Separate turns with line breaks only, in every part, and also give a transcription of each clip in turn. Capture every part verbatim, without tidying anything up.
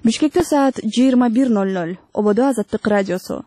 Бишкекте саат жыйырма бир ноль ноль. Ободо Азаттык радиосу.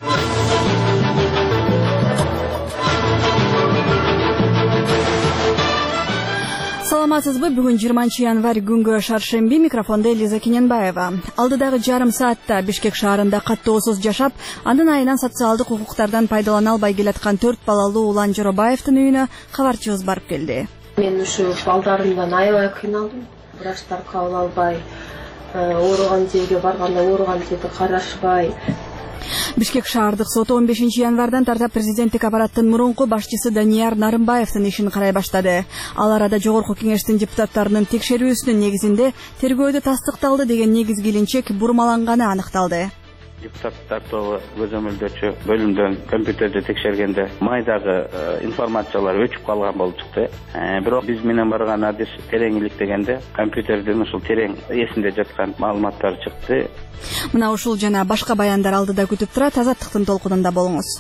Саламатсызбы? Бүгүн жыйырманчы январь күнгө шаршемби, микрофонда Элиза Кененбаева. Алдыдагы жарым саатта Бишкек шаарында каттоосуз жашап, анын айынан социалдык укуктардан пайдалана албай келаткан төрт балалуу Улан Жоробаевдин үйүнө кабарчыбыз барып келди.
Мен ушу балдарымдан аябай кыйналдым. Врачтар кабыл албай, ооруган жерге барганда ооруган жерди карашпай.
Бишкек шаардык соту он бешинчи январдан тарта президенттик аппараттын мурунку башчысы Данияр Нарымбаевдин ишин карай баштады. Ал арада жогорку кеңештин депутаттарынын текшерүүсүнүн негизинде тергөөдө тастыкталды деген негизги илинчек бурмаланганы аныкталды.
Депутаттар тобу көзөмөлдөөчү бөлүмдөн компьютерди текшергенде майдагы информациялар өчүп калган болуп чыкты. Бирок биз менен барган адис тереңилик дегенде компьютердин ушул терең эсинде жаткан маалыматтар чыкты.
Мына ушул жана башка баяндар алдыда күтүп турат. Азаттыктын толкунунда болуңуз.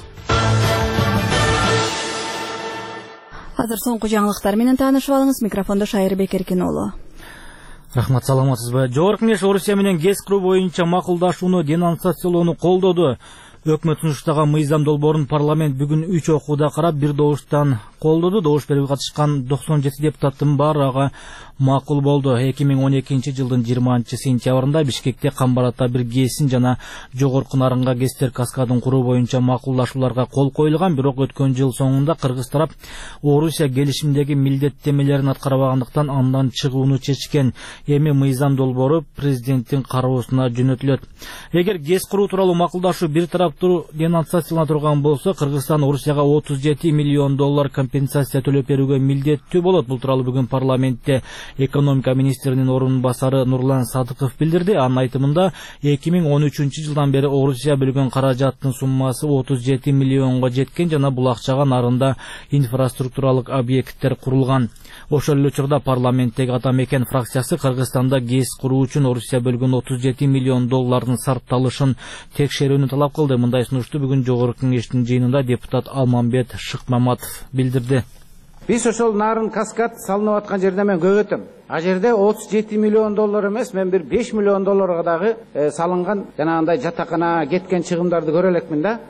Азыр соңку жаңылыктар менен таанышып алыңыз. Микрофондо Шайырбек Эркин уулу.
Рахмат, саламатсызбы? Жогорку Кеңеш Орусия менен ГЭС куруу боюнча макулдашууну денонсациялоону колдоду. Өкмөт сунуштаган мыйзам долбоорун парламент бүгүн үч окууда карап, бир добуштан колдоду. Добуш берип катышкан токсон жети депутаттын баары макул болду. эки миң он экинчи жылдын жыйырманчы сентябрында Бишкекте Камбарата бир ГЭСин жана жогорку Нарынга ГЭСтер каскадын куруу боюнча макулдашууларга кол коюлган. Бирок өткөн жыл соңунда кыргыз тарап Орусия келишимдеги милдеттемелерин аткарбагандыктан андан чыгууну чечкен. Эми мыйзам долбоору президенттин кароосуна жөнөтүлөт. Эгер ГЭС куруу тууралуу макулдашуу бир тараптуу денонсациялана турган болсо, Кыргызстан Орусияга отуз жети миллион доллар компенсация төлөп берүүгө милдеттүү болот. Бул тууралуу бүгүн парламентте экономика министринин орун басары Нурлан Садыков билдирди. Анын айтымында эки миң он үчүнчү жылдан бери Орусия бөлгөн каражаттын суммасы отуз жети миллионго жеткен жана бул акчага Нарында инфраструктуралык объекттер курулган. Ошол эле учурда парламенттеги Ата Мекен фракциясы Кыргызстанда ГЭС куруу үчүн Орусия бөлгөн отуз жети миллион доллардын сарпталышын текшерүүнү талап кылды. Мындай сунушту бүгүн жогорку кеңештин жыйынында депутат Алмамбет Шыкмаматов билдирди.
Биз ошол Нарын каскад салынып аткан жерде мен көп өтөм. А жерде отуз жети миллион доллар эмес, мен бир беш миллион долларга дагы салынган жанагындай жатакана кеткен чыгымдарды көрө элекмин да.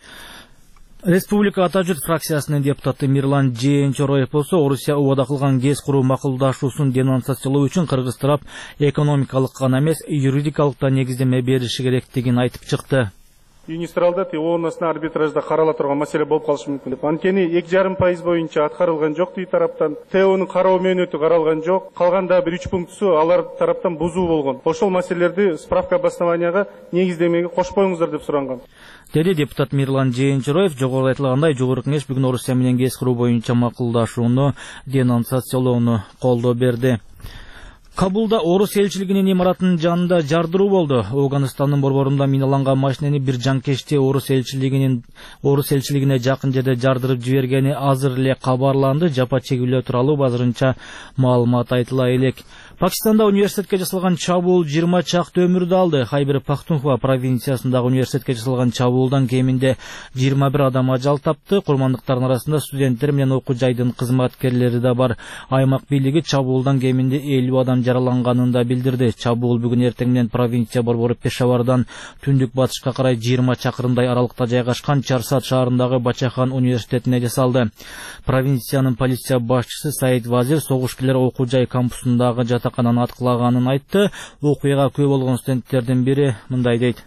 Республика Ата Жұрт фракциясынын депутаты Мирлан Жээнчороев болсо, Орусия убада кылган ГЭС куруу макулдашуусун денонсациялоо үчүн кыргыз тарап экономикалык гана эмес, юридикалык да негиздеме бериши керектигин айтып чыкты.
Юнистралда ООН-на арбитражда карала турган маселе болуп калышы мүмкүн деп. Анткени эки жарым пайыз боюнча аткарылган жок дейт тараптан. ТОнун кароо мөөнөтү каралган жок. Калганда бир үч пунктусу алар тараптан бузуу болгон. Ошол маселелерди справка обоснованияга негиздемеге кошпоюңуздар деп суранган.
Деди депутат Мирлан Жээнчороев. Жогоруда айтылгандай, жогорку кеңеш бүгүн Орусия менен ГЭС куруу боюнча макулдашууну денонсациялоону колдоо берди. Кабулда Орус элчилигинин имаратынын жанында жардыруу болду. Афганистандын борборунда миналанган машинени бир жанкечти Орус элчилигинин Орус элчилигине жакын жерде жардырып жибергени азыр эле кабарланды. Жапа чегүүлөө тууралуу азырынча маалымат айтыла элек. Пакистанда университетке жасалган чабуул жыйырма чакты өмүрдү алды. Хайбер Пахтунхва провинциясындагы университетке жасалган чабуулдан кеминде жыйырма бир адам ажал тапты. Курмандыктардын арасында студенттер менен окуу жайдын кызматкерлери да бар. Аймак бийлиги чабуулдан кеминде элүү адам жараланганын да билдирди. Чабуул бүгүн эртең менен провинция борбору Пешавардан түндүк батышка карай жыйырма чакырымдай аралыкта жайгашкан Чарсат шаарындагы Бачахан университетине жасалды. Провинциянын полиция башчысы Саид Вазир согушкерлер окуу жай кампусундагы жатакананы аткылаганын айтты. Окуяга күбө болгон студенттердин бири мындай дейт.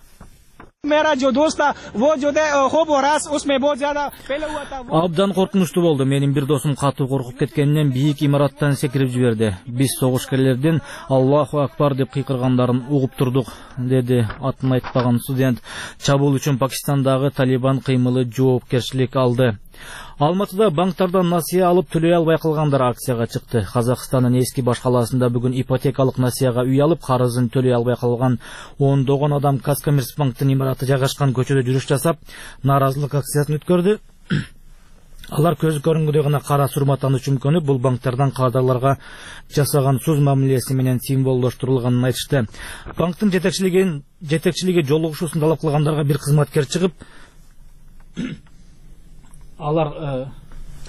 Абдан коркунучтуу болду. Менин бир досум катуу коркуп кеткенинен бийик имараттан секирип жиберди. Биз согушкерлердин Аллаху акбар деп кыйкыргандарын угуп турдук, деди атын айтпаган студент. Чабуул үчүн Пакистандагы Талибан кыймылы жоопкерчилик алды. Алматыда банктардан насыя алып төлөй албай калгандар акцияга чыкты. Казакстандын эски баш калаасында бүгүн ипотекалык насыяга үй алып, карызын төлөй албай калган ондогон адам Казкоммерцбанктын имараты жайгашкан көчөдө жүрүш жасап, нааразылык акциясын өткөрдү. Алар көзү көрүнгүдөй гана кара сурматтан үчүмкөнүп, бул банктардан кардарларга жасаган суз мамилеси менен символдоштурулганын айтышты. Банктын жетекчилигин жетекчилиги жолугушуусун талап кылгандарга бир кызматкер чыгып, алар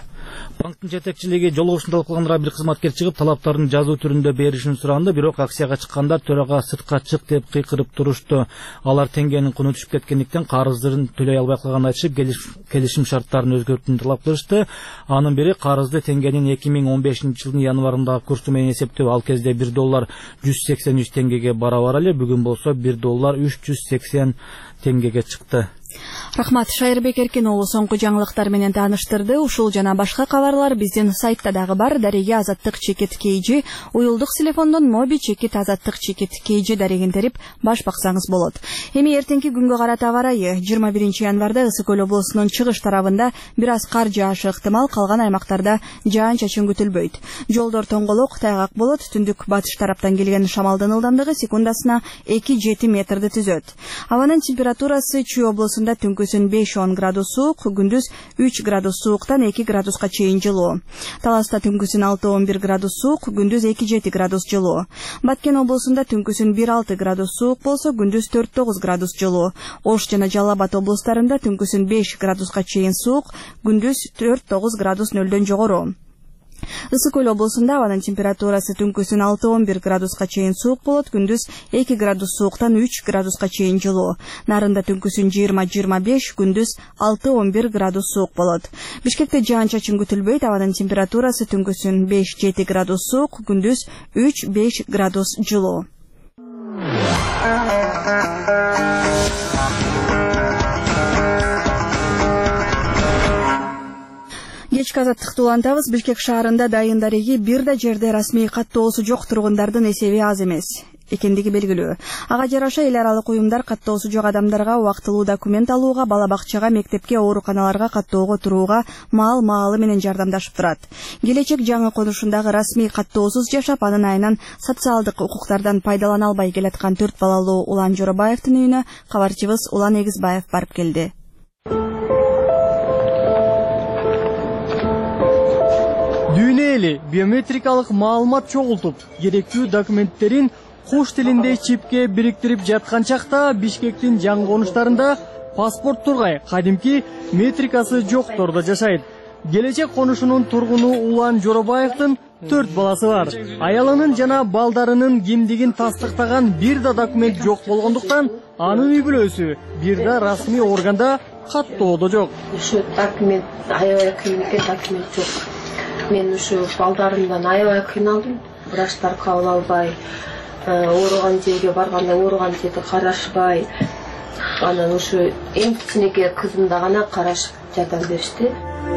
Банктын жетекчилиги жолугушун талкуулагандыра бир кызматкер чыгып, талаптарын жазуу түрүндө беришин суранды, бирок акцияга чыккандар төрага сыртка чык деп кыйкырып турушту. Алар теңгенин куну түшүп кеткендиктен карыздарын төлөй албай калганын айтышып, келишим шарттарын өзгөртүүнү талап кылышты. Анын бири карызды теңгенин эки миң он бешинчи жылдын январындагы курсу менен эсептөө, ал кезде бир доллар жүз сексен үч теңгеге барабар эле, бүгүн болсо бир доллар үч жүз сексен теңгеге чыкты.
Рахмат, Шайырбек Эркин уулу соңку жаңылыктар менен тааныштырды. Ушул жана башка кабарлар биздин сайтта дагы бар. Дареги Азаттык чекит кейжи, уюлдук телефондон моби чекит Азаттык чекит кейжи дарегин терип баш баксаңыз болот. Эми эртеңки күнгө карата аба ырайы. жыйырма биринчи январда Ысык Көл облусунун чыгыш тарабында бир аз кар жаашы ыктымал, калган аймактарда жаан-чачын күтүлбөйт. Жолдор тоңголок, тайгак болот. Түндүк батыш тараптан келген шамалдын ылдамдыгы секундасына эки жети метрди түзөт. Абанын температурасы Чүй облусунда түнкүсүн беш он градус суук, күндүз үч градус сууктан эки градуска чейин жылуу. Таласта түнкүсүн алты он бир градус суук, күндүз эки жети градус жылуу. Баткен облусунда түнкүсүн бир алты градус суук болсо, күндүз төрт тогуз градус жылуу. Ош жана Жалал Абад облустарында түнкүсүн беш градуска чейин суук, күндүз төрт тогуз градус нөлдөн жогору. Ысык Көл облусунда абанын температурасы түнкүсүн алты он бир градуска чейин суук болот, күндүз эки градус сууктан үч градуска чейин жылуу. Нарында түнкүсүн жыйырма жыйырма беш, күндүз алты он бир градус суук болот. Бишкекте жаан-чачын күтүлбөйт, абанын температурасы түнкүсүн беш жети градус суук, күндүз үч беш градус жылуу. Кечки азаттыкты улантабыз. Бишкек шаарында Дайын дареги бир да жерде расмий каттоосу жок тургундардын эсеби аз эмес экендиги белгилүү. Ага жараша эл аралык уюмдар каттоосу жок адамдарга убактылуу документ алууга, бала бакчага, мектепке, ооруканаларга каттоого турууга маал-маалы менен жардамдашып турат. Келечек жаңы конушундагы расмий каттоосуз жашап, анын айынан социалдык укуктардан пайдалана албай келаткан төрт балалуу Улан Жоробаевдин үйүнө кабарчыбыз Улан Эгизбаев барып келди.
Дүйнө эли биометрикалык маалымат чогултуп, керектүү документтерин куш тилинде чипке бириктирип жаткан чакта Бишкектин жаңы конуштарында паспорт тургай кадимки метрикасы жоктордо жашайт. Келечек конушунун тургуну Улан Жоробаевдин төрт баласы бар. Аялынын жана балдарынын кимдигин тастыктаган бир да документ жок болгондуктан анын үй бүлөсү бир да расмий органда каттоодо жок.
Ушу документ, аябай кыйынкен документ жок. Мен ушу балдарымдан аябай кыйналдым. Врачтар кабыл албай, ооруган жерге барганда ооруган жерди карашпай, анан ушу эң кичинекей кызымда гана карашып жардам беришти.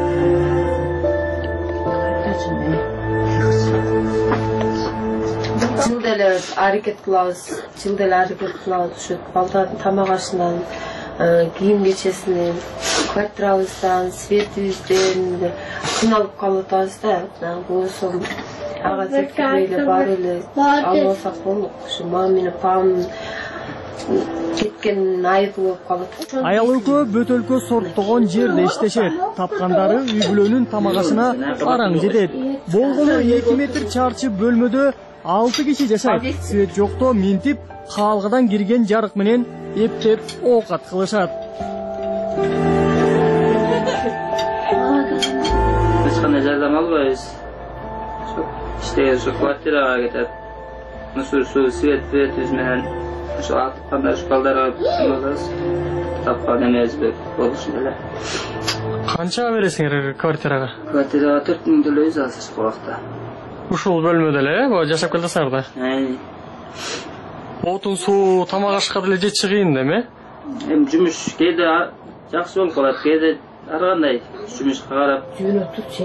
Жылда эле аракет кылабыз, жылда эле аракет кылабыз ушу балдардын тамак ашынан, кийим кечесинен, квартирабыздан, светибизден кыйналып калып атабыз да. Болсом ага текшербей бар эле албасак болдук. Ушу мама менен папам кеткен айып болуп калат.
Аял экөө бөтөлкө сорттогон жерде иштешет. Тапкандары үй бүлөнүн тамак ашына араң жетет. Болгону эки метр чарчы бөлмөдө алты киши жашайт. Свет жокто минтип, каалгадан кирген жарык менен эптеп оокат кылышат.
Биз кандай жардам албайбыз. İşte şu kvartiraga ketет. Şu şu свет светибиз менен şu атыкканда şu балдарга болобуз. Тапкан эмесбиз болушун эле.
Канчага бересиңер квартирага?
Квартирага төрт миң төлөйбүз азыр убакта.
Ушул бөлмөдө эле, бу жашап келатсыңарда?
Айни.
Отун, суу, тамак ашка деле жетиши кыйын да эме?
Эми жумуш кээде жакшы болуп калат, кээде ар кандай жумушка карап
Жүйүнө tutчу.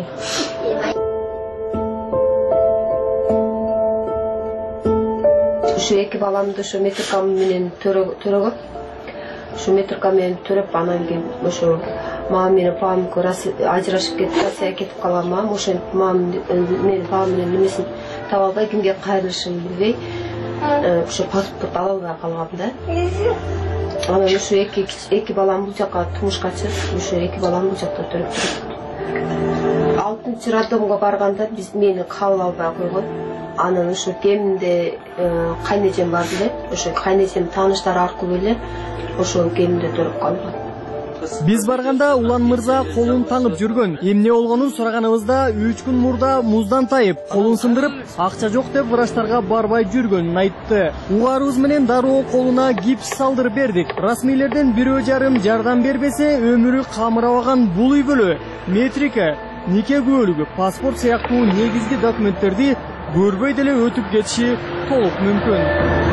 Ушу эки баламды ушу метркам менен төрөгөп, ушу метрка менен төрөп, анан кийин ушу мама менен папам ажырашып кетип, Россияга кетип калган. Ошентип мамам менен папам менен немесин таба албай, кимге кайрылышымды билбей, ушу паспорт ала албай калгам да. Анан ушу эки эки балам бул жака турмушка чыгып, ушу эки балам бул жакта төрөп турат. алтынчы роддомго барганда биз мени кабыл албай койгон. Анан ушу кеминде кайнежем бар эле, ошо кайнежем тааныштар аркылуу эле ошол кеминде төрөп калган.
Биз барганда Улан мырза колун таңып жүргөн. Эмне болгонун сураганыбызда үч күн мурда муздан тайып, колун сындырып, акча жок деп врачтарга барбай жүргөнүн айтты. Угарыбыз менен дароо колуна гипс салдырып бердик. Расмийлерден бирөө жарым жардам бербесе, өмүрү камырабаган бул үй бүлө метрика, нике күбөлүгү, паспорт сыяктуу негизги документтерди көрбөй деле өтүп кетиши толук мүмкүн.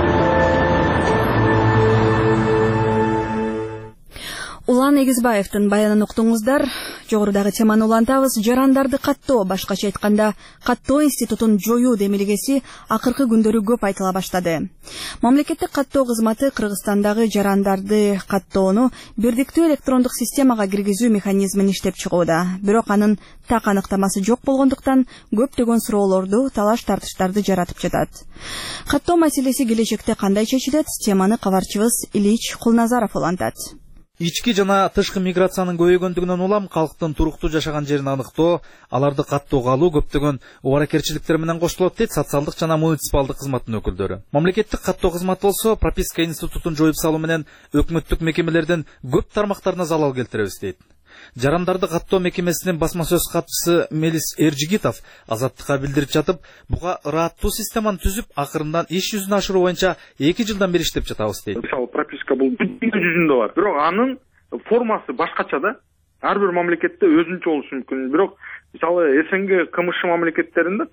Улан Эгизбаевдин баянын уктуңуздар. Жогорудагы теманы улантабыз. Жарандарды каттоо, башкача айтканда, каттоо институтун жоюу демилгеси акыркы күндөрү көп айтыла баштады. Мамлекеттик каттоо кызматы Кыргызстандагы жарандарды каттоону бирдиктүү электрондук системага киргизүү механизмин иштеп чыгууда. Бирок анын так аныктамасы жок болгондуктан көптөгөн суроолорду, талаш-тартыштарды жаратып жатат. Каттоо маселеси келечекте кандай чечилет? Теманы кабарчыбыз Ильич Кулназаров улантат.
Ички жана тышкы миграциянын көбөйгөндүгүнөн улам калктын туруктуу жашаган жерин аныктоо, аларды каттоого алуу көптөгөн убаракерчиликтер менен коштолот дейт социалдык жана муниципалдык кызматтын өкүлдөрү. Мамлекеттик каттоо кызматы болсо прописка институтун жоюп салуу менен өкмөттүк мекемелердин көп тармактарына залал келтиребиз дейт. Жарандарды каттоо мекемесинин басма сөз катчысы Мелис Эржигитов Азаттыкка билдирип жатып, буга ыраттуу системаны түзүп, акырындан иш жүзүнө ашыруу боюнча эки жылдан бери иштеп жатабыз дейт.
Мисалы прописка бул дүнү жүзүндө бар, бирок анын формасы башкача да. Ар бир мамлекетте өзүнчө болушу мүмкүн. Бирок мисалы СНГ КМШ мамлекеттеринде,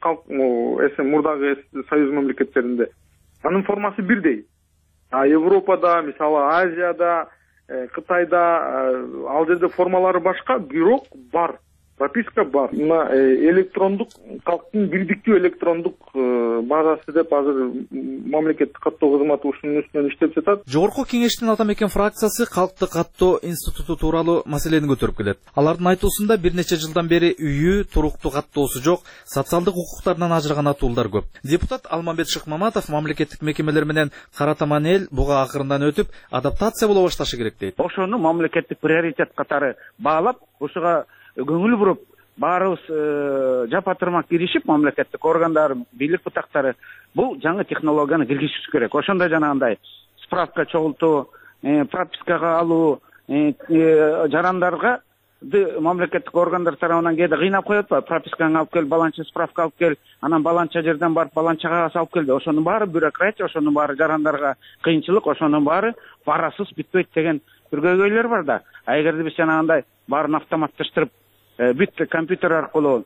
мурдагы союз мамлекеттеринде анын формасы бирдей. А Европада, мисалы Азияда, Кытайда ал жерде формалары башка, бирок бар. Прописка бар. Мына электрондук, калктын бирдиктүү электрондук базасы деп азыр мамлекеттик каттоо кызматы ушунун үстүнөн иштеп жатат.
Жогорку кеңештин ата мекен фракциясы калкты каттоо институту тууралуу маселени көтөрүп келет. Алардын айтуусунда бир нече жылдан бери үйү, туруктуу каттоосу жок, социалдык укуктардан ажыраган атуулар көп. Депутат Алмамбет Шыкмаматов мамлекеттик мекемелер менен кара таман эл буга акырындан өтүп, адаптация боло башташы керек дейт.
Ошону мамлекеттик приоритет катары баалап, ошого көңүл буруп, баарыбыз жапа тырмак киришип, мамлекеттик органдар, бийлик бутактары бул жаңы технологияны киргизиш керек. Ошондой жанагындай справка чогултуу, пропискага алуу, жарандарга мамлекеттик органдар тарабынан кээде кыйнап коет ба, прописканы алып кел, баланча справка алып кел, анан баланча жерден барып баланча кагаз алып кел. Ошонун баары бюрократия, ошонун баары жарандарга кыйынчылык, ошонун баары парасыз бүтпөйт деген бир көйгөйлөр бар да. А эгерде биз жанагындай баарын автоматташтырып, бүт компьютер аркылуу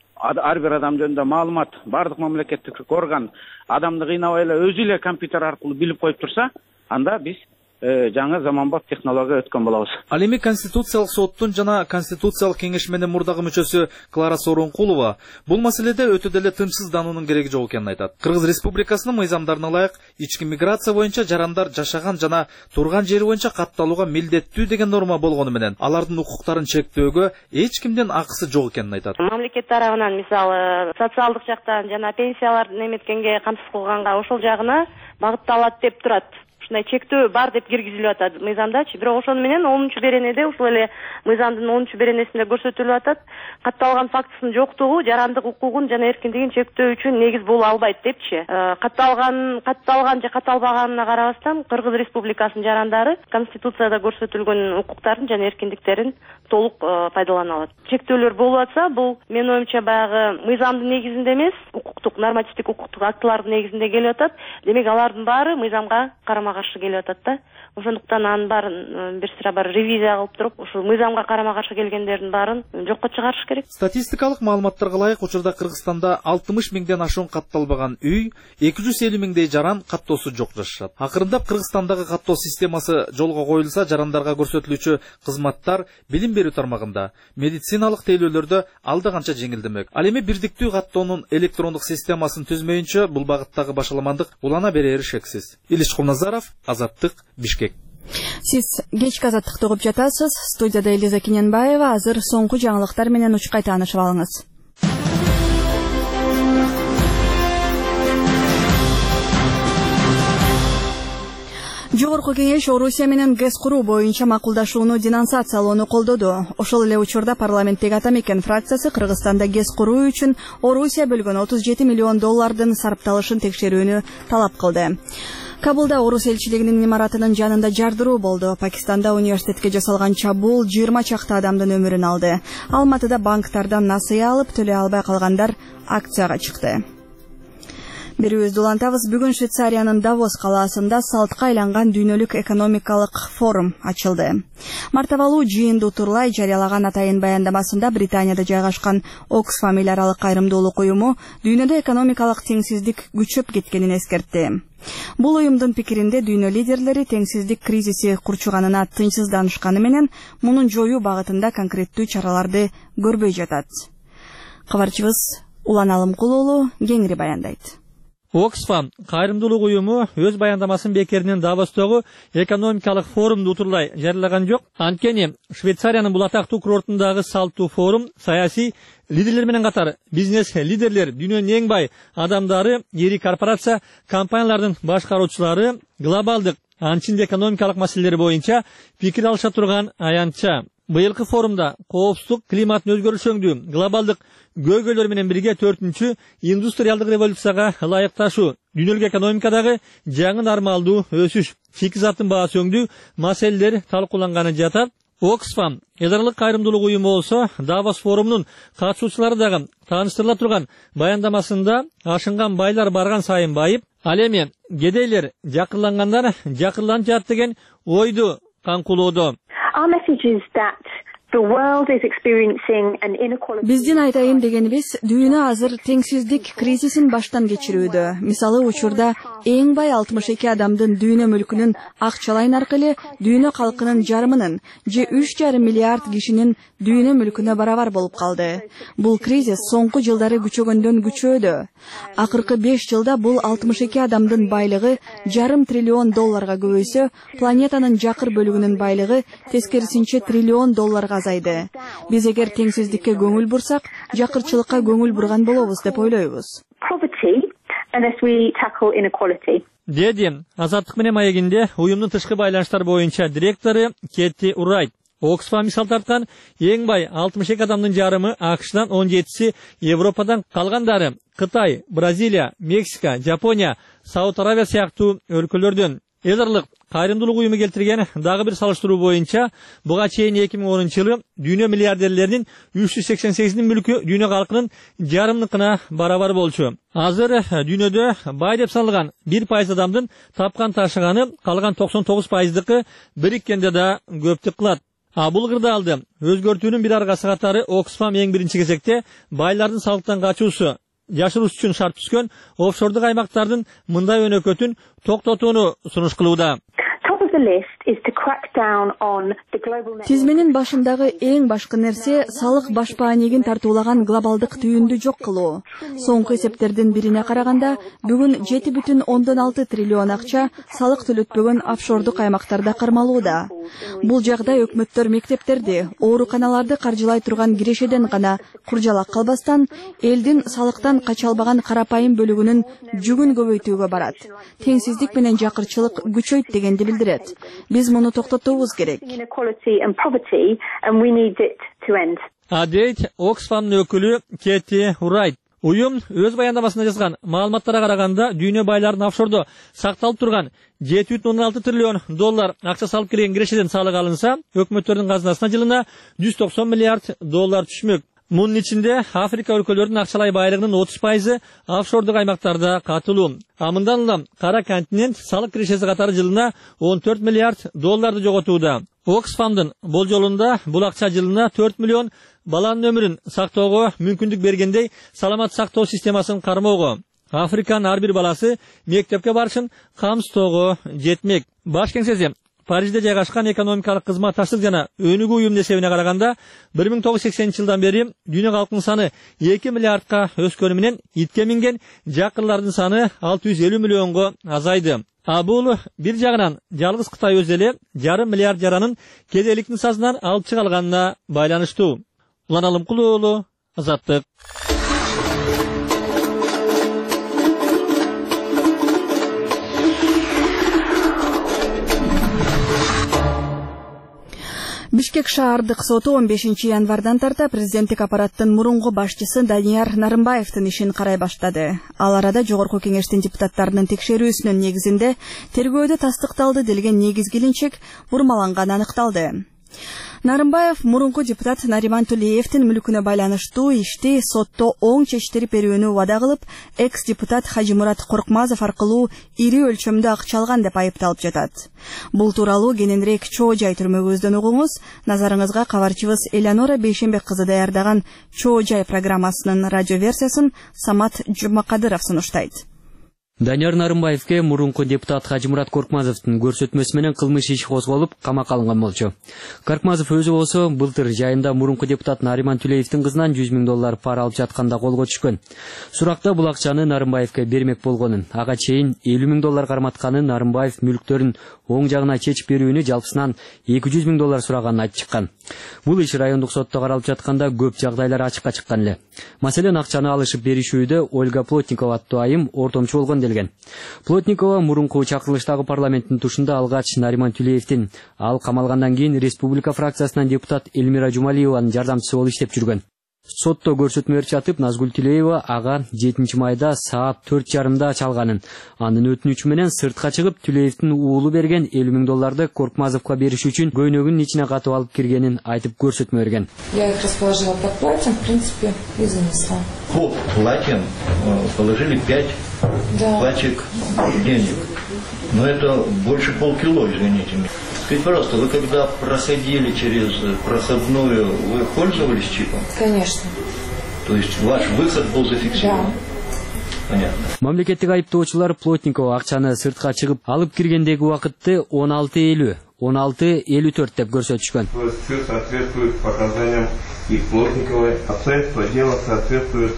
ар бир адам жөнүндө маалымат бардык мамлекеттик орган адамды кыйнабай эле өзү эле компьютер аркылуу билип коюп турса, анда биз жаңы заманбап технология өткөн болобуз.
Ал эми Конституциялык соттун жана Конституциялык кеңеш менен мурдагы мүчөсү Клара Сооронкулова бул маселеде өтө деле тынчсыздануунун кереги жок экенин айтат. Кыргыз Республикасынын мыйзамдарына ылайык ички миграция боюнча жарандар жашаган жана турган жери боюнча катталууга милдеттүү деген норма болгону менен алардын укуктарын чектөөгө эч кимдин акысы жок экенин айтат.
Мамлекет тарабынан мисалы социалдык жактан жана пенсияларды неметкенге камсыз кылганга ошол жагына багытталат деп турат. Ушундай чектөө бар деп киргизилип атат мыйзамдачы. Бирок ошону менен онунчу беренеде, ушул эле мыйзамдын онунчу беренесинде көрсөтүлүп атат. Катталган фактысынын жоктугу жарандык укугун жана эркиндигин чектөө үчүн негиз боло албайт депчи. Катталган, катталган же катталбаганына карабастан Кыргыз Республикасынын жарандары Конституцияда көрсөтүлгөн укуктардын жана эркиндиктерин толук пайдалана алат. Чектөөлөр болуп атса, бул менин оюмча баягы мыйзамдын негизинде эмес, укуктук, нормативдик укуктук актылардын негизинде келип атат. Демек алардын баары мыйзамга карама каршы келип атат да. Ошондуктан анын баарын бир сыра бар ревизия кылып туруп, ушул мыйзамга карама каршы келгендердин баарын жокко чыгарыш керек.
Статистикалык маалыматтарга ылайык учурда Кыргызстанда алтымыш миңден ашуун катталбаган үй, эки жүз элүү миңдей жаран каттоосу жок жашашат. Акырындап Кыргызстандагы каттоо системасы жолго коюлса, жарандарга көрсөтүлүүчү кызматтар билим берүү тармагында, медициналык тейлөөлөрдө алда канча жеңилдемек. Ал эми бирдиктүү каттоонун электрондук системасын түзмөйүнчө бул багыттагы башаламандык улана берери шексиз. Ильич Кулназаров, Азаттык, Бишкек.
Сиз кечки Азаттыкты угуп жатасыз. Студияда Элиза Кененбаева. Азыр соңку жаңылыктар менен учкай таанышып алыңыз. Жогорку кеңеш Орусия менен ГЭС куруу боюнча макулдашууну денонсациялоону колдоду. Ошол эле учурда парламенттеги ата мекен фракциясы Кыргызстанда ГЭС куруу үчүн Орусия бөлгөн отуз жети миллион доллардын сарпталышын текшерүүнү талап кылды. Кабулда орус элчилигинин имаратынын жанында жардыруу болду. Пакистанда университетке жасалган чабуул жыйырма чакты адамдын өмүрүн алды. Алматыда банктардан насыя алып төлөй албай калгандар акцияга чыкты. Берүүбүздү улантабыз. Бүгүн Швейцариянын Давос калаасында салтка айланган дүйнөлүк экономикалык форум ачылды. Мартабалуу жыйынды утурлай жарыялаган атайын баяндамасында Британияда жайгашкан Оксфам эл аралык кайрымдуулук уюму дүйнөдө экономикалык теңсиздик күчөп кеткенин эскертти. Бул уюмдун пикиринде дүйнө лидерлери теңсиздик кризиси курчуганына тынчсызданышканы менен мунун жоюу багытында конкреттүү чараларды көрбөй жатат. Кабарчыбыз Улан Алымкул уулу кеңири баяндайт.
Оксфам кайрымдуулук уюму өз баяндамасын бекеринен Давостогу экономикалык форумду утурлай жарыялаган жок. Анткени Швейцариянын бул атактуу курортундагы салттуу форум саясий лидерлер менен катар бизнес лидерлер, дүйнөнүн эң бай адамдары, ири корпорация компаниялардын башкаруучулары глобалдык анчинде экономикалык маселелер боюнча пикир алыша турган аянтча. Быйылкы форумда коопсуздук, климаттын өзгөрүшөңдүү, глобалдык көйгөйлөр менен бирге төртүнчү индустриалдык революцияга ылайыкташуу, дүйнөлүк экономикадагы жаңы нормалдуу өсүш, шикизаттын баасы өңдүү маселелер талкууланганы жатат. Оксфам эл аралык кайрымдуулук уюму болсо Давос форумунун катышуучулары дагы тааныштырыла турган баяндамасында ашынган байлар барган сайын байып, ал эми кедейлер жакырлангандар жакырланып жатат деген ойду каңкулоодо.
Our message is that the world is experiencing an inequality.
Биздин айтайын дегенибиз, дүйнө азыр теңсиздик кризисин баштан кечирүүдө. Мисалы учурда эң бай алтымыш эки адамдын дүйнө мүлкүнүн акчалай наркы эле дүйнө калкынын жарымынын же үч жарым миллиард кишинин дүйнө мүлкүнө барабар болуп калды. Бул кризис соңку жылдары күчөгөндөн күчөөдө. Акыркы беш жылда бул алтымыш эки адамдын байлыгы жарым триллион долларга көбөйсө, планетанын жакыр бөлүгүнүн байлыгы тескерисинче триллион долларга азайды. Биз эгер теңсиздикке көңүл бурсак, жакырчылыкка көңүл бурган болобуз деп ойлойбуз.
Деди Азаттык менен маегинде уюмдун тышкы байланыштар боюнча директору Кетти Урайт. Оксфам мисал тарткан эң бай алтымыш эки адамдын жарымы АКШдан, он жетиси Европадан, калгандары Кытай, Бразилия, Мексика, Жапония, Сауд Арабия сыяктуу өлкөлөрдөн. Эл аралык кайрымдуулук уюму келтирген дагы бир салыштыруу боюнча буга чейин эки миң онунчу жылы дүйнө миллиардерлеринин үч жүз сексен сегизинин мүлкү дүйнө калкынын жарымыныкына барабар болчу. Азыр дүйнөдө бай деп саналган бир пайыз адамдын тапкан ташыганы калган токсон тогуз пайыздыкы бириккенде да көптүк кылат. А бул кырдаалды өзгөртүүнүн бир аргасы катары Оксфам эң биринчи кезекте байлардын салыктан качуусу, жашыруус үчүн шарт түзгөн офшордук аймактардын мындай өнөкөтүн токтотууну сунуш кылууда.
Тизменин башындагы эң башкы нерсе салык башпаанигин тартуулаган глобалдык түйүндү жок кылуу. Соңку эсептердин бирине караганда, бүгүн жети бүтүн ондон алты триллион акча салык төлөтпөгөн офшордук аймактарда кармалууда. Бул жагдай өкмөттөр мектептерди, ооруканаларды каржылай турган кирешеден гана куржалак калбастан, элдин салыктан кача албаган карапайым бөлүгүнүн жүгүн көбөйтүүгө барат. Теңсиздик менен жакырчылык күчөйт дегенди билдирет. Биз муну токтотуубуз керек.
Адейт Оксфамдын өкүлү Кетти Урайт. Уюм өз баяндамасында жазган маалыматтарга караганда дүйнө байларынын офшордо сакталып турган жети бүтүн ондон алты триллион доллар акча салып келген кирешеден салык алынса, өкмөттөрдүн казынасына жылына жүз токсон миллиард доллар түшмөк. Мунун ичинде Африка өлкөлөрүнүн акчалай байлыгынын отуз пайызы офшордук аймактарда катылуу. А мындан улам кара континент салык кирешеси катары жылына он төрт миллиард долларды жоготууда. Оксфамдын болжолунда бул акча жылына төрт миллион баланын өмүрүн сактоого мүмкүндүк бергендей саламат сактоо системасын кармоого. Африканын ар бир баласы мектепке барышын камсыздоого жетмек. Баш кеңсеси Парижде жайгашкан экономикалык кызматташтык жана өнүгүү уюмунун эсебине караганда бир миң тогуз жүз сексенинчи жылдан бери дүйнө калкынын саны эки миллиардка өскөнү менен итке минген жакырлардын саны алты жүз элүү миллионго азайды. А бул бир жагынан жалгыз Кытай өзү эле жарым миллиард жаранын кедейликтин сазынан алып чыга алганына байланыштуу. Улан Алымкул уулу, Азаттык.
Бишкек Бишкек шаардык соту он бешинчи январдан тарта президенттик аппараттын мурунку башчысы Данияр Нарымбаевдин ишин карай баштады. Ал арада жогорку кеңештин депутаттарынын текшерүүсүнүн негизинде тергөөдө тастыкталды делген негизги илинчек бурмаланганы аныкталды. Нарымбаев мурунку депутат Нариман Тулеевдин мүлкүнө байланыштуу ишти сотто оң чечтирип берүүнү убада кылып, экс-депутат Хажимурат Коркмазов аркылуу ири өлчөмдө акча алган деп айыпталып жатат. Бул тууралуу кененирээк Чоо Жай түрмөгүбүздөн угуңуз. Назарыңызга кабарчыбыз Элеонора Бейшембек кызы даярдаган Чоо Жай программасынын радио версиясын Самат Жумакадыров сунуштайт.
Данияр Нарымбаевке мурунку депутат Хажимурат Коркмазовдун көрсөтмөсү менен кылмыш иш козголуп, камакка алынган болчу. Коркмазов өзү болсо былтыр жайында мурунку депутат Нариман Тулеевдин кызынан жүз миң доллар пара алып жатканда колго түшкөн. Суракта бул акчаны Нарымбаевке бермек болгонун, ага чейин элүү миң доллар карматканын, Нарымбаев мүлктөрүн оң жагына чечип берүүнү, жалпысынан эки жүз миң доллар сураганын айтып чыккан. Бул иш райондук сотто каралып жатканда көп жагдайлар ачыкка чыккан эле. Маселен, акчаны алышып беришүүдө Ольга Плотникова аттуу айым ортомчу болгон делген. Плотникова мурунку чакырылыштагы парламенттин тушунда алгач Нариман Тулеевдин, ал камалгандан кийин Республика фракциясынан депутат Эльмира Жумалиеванын жардамчысы болуп иштеп жүргөн. Сотто көрсөтмө берип жатып, Назгүл Тилеева ага жетинчи майда саат төрт жарымда чалганын, анын өтүнүчү менен сыртка чыгып Тилеевдин уулу берген элүү миң долларды Коркмазовго бериш үчүн көйнөгүнүн ичине катып алып киргенин айтып көрсөтмө берген.
Я их расположила под платьем, в принципе, и занесла.
Под платьем положили пять да. пачек денег. Но это больше полкило, извините меня. Скажите, пожалуйста, вы когда проходили через проходную, вы пользовались чипом?
Конечно.
То есть ваш выход был зафиксирован? Да. Понятно.
Мамлекеттик айыптоочулар Плотникова акчаны сыртка чыгып алып киргендеги убакытты он алты элүү, он алты элүү төрт деп көрсөтүшкөн.
Все соответствует показаниям и Плотниковой. Обстоятельства дела соответствуют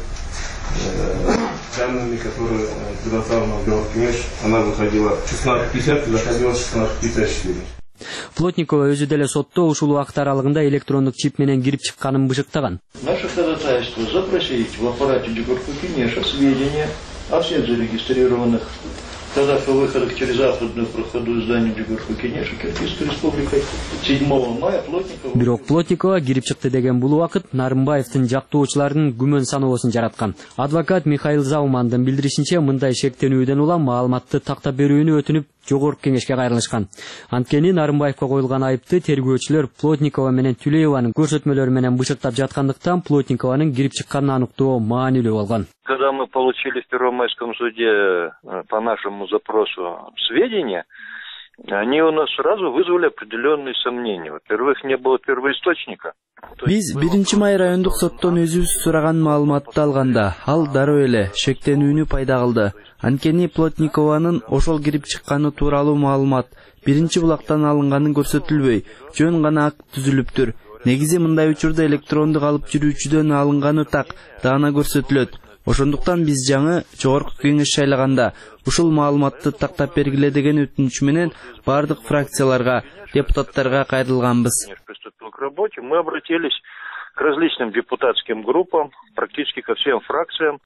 данными, которые предоставлены в Белокемеш. Она выходила в шестнадцать пятьдесят и заходила в шестнадцать пятьдесят четыре.
Плотникова өзү деле сотто ушул убакыт аралыгында электрондук чип менен кирип чыкканын бышыктаган.
Наше ходатайство запросить в аппарате Джигуркукинеша сведения о всех зарегистрированных казах и выходах через западную проходную здание Джигуркукинеша Киргизской республикой седьмого мая Плотникова.
Бирок Плотникова кирип чыкты деген бул убакыт Нарымбаевдин жактоочуларынын күмөн саноосун жараткан. Адвокат Михаил Заумандын билдиришинче, мындай шектенүүдөн улам маалыматты тактап берүүнү өтүнүп жогорку кеңешке кайрылышкан. Анткени Нарымбаевга коюлган айыпты тергөөчүлөр Плотникова менен Тулееванын көрсөтмөлөрү менен бышыктап жаткандыктан Плотникованын кирип чыкканын аныктоо маанилүү болгон.
Когда мы получили в Первомайском суде по нашему запросу сведения, они у нас сразу вызвали определенные сомнения. Во-первых, не было первоисточника.
Биз биринчи май райондук соттон өзүбүз сураган маалыматты алганда, ал дароо эле шектенүүнү пайда кылды. Анткени Плотникованын ошол кирип чыкканы тууралуу маалымат биринчи булактан алынганын көрсөтүлбөй, жөн гана акт түзүлүптүр. Негизи мындай учурда электрондук алып жүрүүчүдөн алынганы так даана көрсөтүлөт. Ошондуктан биз жаңы жогорку кеңеш шайлаганда ушул маалыматты тактап бергиле деген өтүнүч менен бардык фракцияларга, депутаттарга кайрылганбыз.
Мы обратились к различным депутатским группам, практически ко всем фракциям.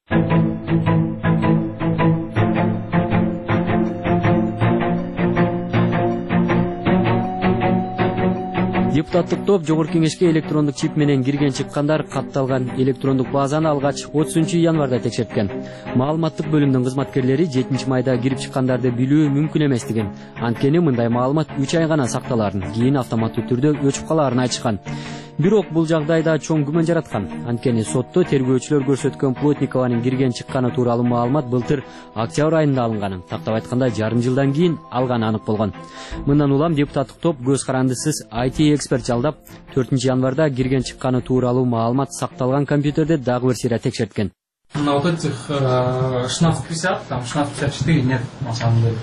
Депутаттык топ жогорку кеңешке электрондук чип менен кирген чыккандар катталган электрондук базаны алгач отузунчу январда текшерткен. Маалыматтык бөлүмдүн кызматкерлери жетинчи майда кирип чыккандарды билүү мүмкүн эместигин, анткени мындай маалымат үч ай гана сакталарын, кийин автоматтуу түрдө өчүп калаарын айтышкан. Бирок бул жагдайда чоң күмөн жараткан. Анткени сотто тергөөчүлөр көрсөткөн Плотникованын кирген чыкканы тууралуу маалымат былтыр октябрь айында алынганын, тактап айтканда жарым жылдан кийин алганы анык болгон. Мындан улам депутаттык топ көз карандысыз ай ти эксперт жалдап, төртүнчү январда кирген чыкканы тууралуу маалымат сакталган компьютерде дагы бир сыйра текшерткен.
На вот этих шестнадцать пятьдесят, там шестнадцать пятьдесят четыре нет, на самом деле.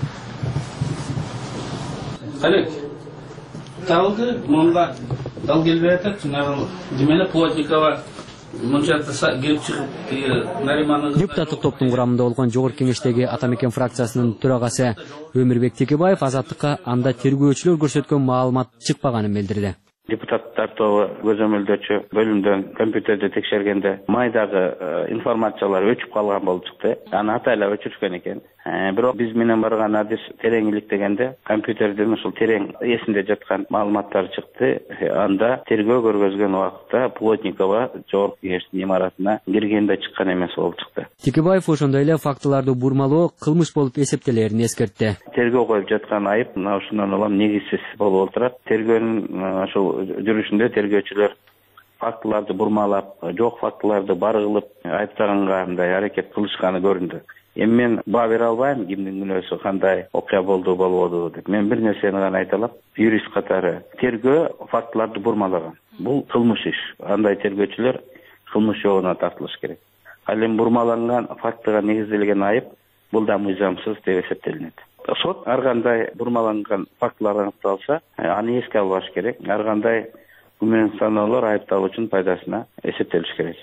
Коллеги, табылды, мында дал келбей атат, жанагы демеле Плотникова мынча кирип чыгып Нариманды.
Депутаттык топтун курамында болгон жогорку кеңештеги Атамекен фракциясынын төрагасы Өмүрбек Текебаев Азаттыкка анда тергөөчүлөр көрсөткөн маалымат чыкпаганын билдирди.
Депутаттар тобу көзөмөлдөөчү бөлүмдөн компьютерди текшергенде майдагы информациялар өчүп калган болуп чыкты. Аны атайлап өчүрүшкөн экен. Бирок биз менен барган адис терең иликтегенде компьютерден ушул терең эсинде жаткан маалыматтар чыкты. Анда тергөө көргөзгөн убакытта Плотникова Жогорку Кеңештин имаратына киргенде чыккан эмес болуп чыкты.
Текебаев ошондой эле фактыларды бурмалоо кылмыш болуп эсептелерин эскертти.
Тергөө коюп жаткан айып мына ушундан улам негизсиз болуп отурат. Тергөөнүн ошол жүрүшүндө тергөөчүлөр фактыларды бурмалап, жок фактыларды бар кылып айыптаганга мындай аракет кылышканы көрүндү. Эми мен баа бере албайм, кимдин күнөөсү кандай окуя болду болбоду деп. Мен бир нерсени гана айта алам. Юрист катары тергөө фактыларды бурмалаган. Бул кылмыш иш. Андай тергөөчүлөр кылмыш жолуна тартылыш керек. Ал эми бурмаланган фактыга негизделген айып бул да мыйзамсыз деп эсептелинет. Сот ар кандай бурмаланган фактылар аныкталса, аны эске албаш керек. Ар кандай күмөн саноолор айыпталуучунун пайдасына эсептелиш керек.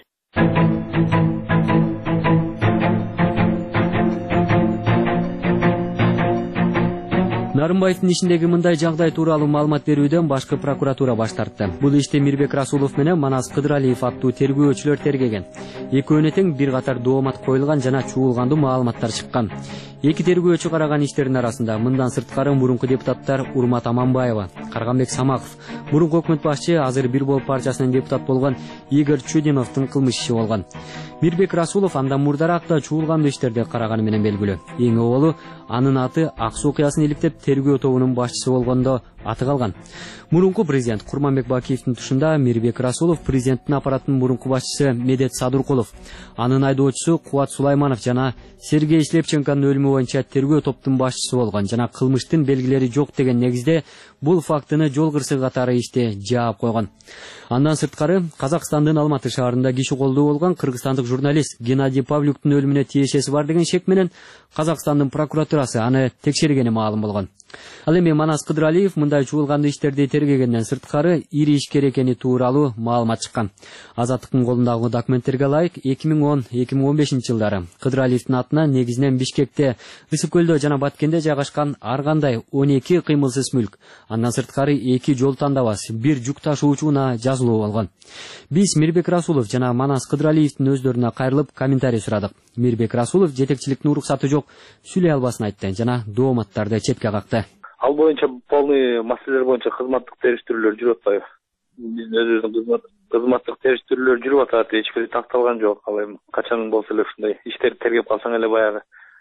Нарымбаевдин ишиндеги мындай жагдай тууралуу маалымат берүүдөн башкы прокуратура баш тартты. Бул ишти Мирбек Расулов менен Манас Кыдыралиев аттуу тергөөчүлөр тергеген. Экөөнө тең бир катар доомат коюлган жана чуулгандуу маалыматтар чыккан. Эки тергөөчү караган иштердин арасында мындан сырткары мурунку депутаттар Урмат Аманбаева, Карганбек Самаков, мурунку өкмөт башчы азыр Бир Бол партиясынын депутат болгон Игорь Чудиновдун кылмыш иши болгон. Мирбек Расулов андан мурдараак да чуулгандуу иштерди караганы менен белгилүү. Эң оболу анын аты Ак Суу окуясын иликтеп тергөө тобунун башчысы болгондо аты калган. Мурунку президент Курманбек Бакиевдин тушунда Мирбек Расулов президенттин аппаратынын мурунку башчысы Медет Садыркулов, анын айдоочусу Кубат Сулайманов жана Сергей Слепченконун өлүмү боюнча тергөө топтун башчысы болгон жана кылмыштын белгилери жок деген негизде бул фактыны жол кырсыгы катары иште жаап койгон. Андан сырткары Казакстандын Алматы шаарында киши колдоо болгон кыргызстандык журналист Геннадий Павлюктун өлүмүнө тиешеси бар деген шек менен Казакстандын прокуратурасы аны текшергени маалым болгон. Ал эми Манас Кыдыралиев мындай чуулгандуу иштерди тергегенден сырткары ири ишкер экени тууралуу маалымат чыккан. Азаттыктын колундагы документтерге ылайык эки миң он — эки миң он бешинчи жылдары Кыдыралиевдин атына негизинен Бишкекте, Ысык көлдө жана Баткенде жайгашкан ар кандай он эки кыймылсыз мүлк, андан сырткары эки жол тандабас, бир жүк ташуучуна жазылуу болгон. Биз Мирбек Расулов жана Манас Кыдыралиевдин өздөрүнө кайрылып комментарий сурадык. Мирбек Расулов жетекчиликтин уруксаты жок, сүйлөй албасын айтты жана дооматтарды чепке какты.
Ал боюнча полный маселелер боюнча кызматтык териштирүүлөр жүрүп атпайбы? Биздин өзүбүздүн кызматтык териштирүүлөр жүрүп атат, эч бир такталган жок. Ал эми качан болсо эле ушундай иштерди тергеп калсаң эле баягы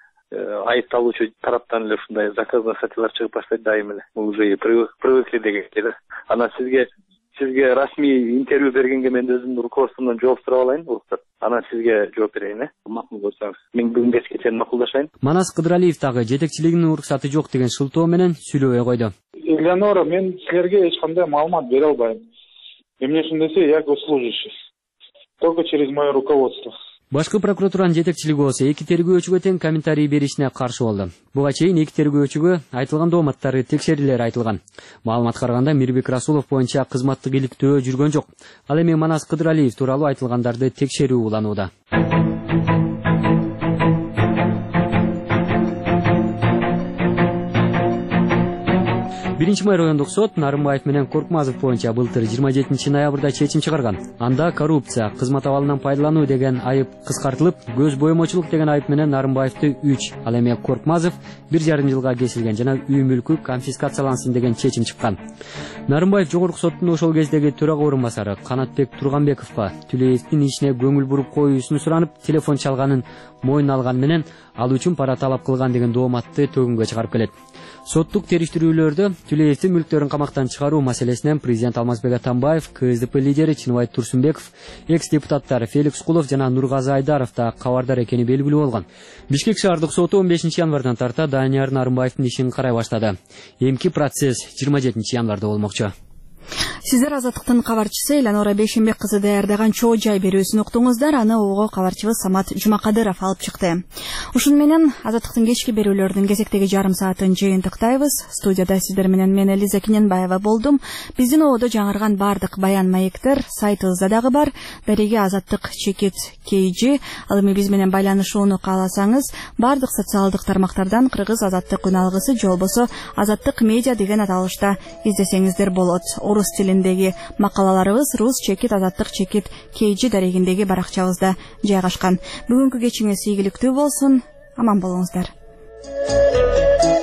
айыпталуучу тараптан эле ушундай заказный статьялар чыгып баштайт дайым эле. Бул уже привыкли дегендей да. Анан сизге сизге расмий интервью бергенге мен өзүмдүн руководствомдон жооп сурап алайын, уруксат. Анан сизге жооп берейин, э? Макул көрсөңүз. Мен бүгүн кечке чейин макулдашайын.
Манас Кыдыралиев дагы жетекчилигинин уруксаты жок деген шылтоо менен сүйлөбөй койду.
Элеонора, мен силерге эч кандай маалымат бере албайм. Эмне үчүн десе, я госслужащий. Только через мое руководство.
Башкы прокуратуранын жетекчилиги болсо эки тергөөчүгө тең комментарий беришине каршы болду. Буга чейин эки тергөөчүгө айтылган дооматтары текшерилери айтылган. Маалыматка караганда Мирбек Расулов боюнча кызматтык иликтөө жүргөн жок. Ал эми Манас Кыдыралиев тууралуу айтылгандарды текшерүү уланууда. Биринчи май райондук сот Нарымбаев менен Коркмазов боюнча былтыр жыйырма жетинчи ноябрда чечим чыгарган. Анда коррупция, кызмат абалынан пайдалануу деген айып кыскартылып, көз боемочулук деген айып менен Нарымбаевди үч, ал эми Коркмазов бир жарым жылга кесилген жана үй мүлкү конфискациялансын деген чечим чыккан. Нарымбаев жогорку соттун ошол кездеги төрага орун басары Канатбек Турганбековго Түлеевдин ишине көңүл буруп коюусун суранып, телефон чалганын мойнуна алган менен ал үчүн пара талап кылган деген дооматты төгүнгө чыгарып келет. Соттук териштирүүлөрдө Түлеевдин мүлктөрүн камактан чыгаруу маселесинен президент Алмазбек Атамбаев, КСДП лидери Чыныбай Турсунбеков, экс-депутаттар Феликс Кулов жана Нургазы Айдаров да кабардар экени белгилүү болгон. Бишкек шаардык соту он бешинчи январдан тарта Данияр Нарымбаевдин ишин карай баштады. Эмки процесс жыйырма жетинчи январда болмокчу.
Сиздер Азаттыктын кабарчысы Элеонора Бейшенбек кызы даярдаган чоо жай берүүсүн уктуңуздар. Аны ого кабарчыбыз Самат Жумакадыров алып чыкты. Ушун менен Азаттыктын кечки берүүлөрүнүн кезектеги жарым саатын жыйынтыктайбыз. Студияда сиздер менен мен Элиза Киненбаева болдум. Биздин ободо жаңырган бардык баян маектер сайтыбызда дагы бар. Дареги Азаттык чекит kg. Ал эми биз менен байланышууну кааласаңыз, бардык социалдык тармактардан Кыргыз Азаттык күн алгысы же болбосо Азаттык медиа деген аталышта издесеңиздер болот. Орус тилиндеги макалаларыбыз Рус чекит Азаттык чекит kg дарегиндеги баракчабызда жайгашкан. Бүгүнкү кечиңиз ийгиликтүү болсун. Аман болуңуздар.
Thank you.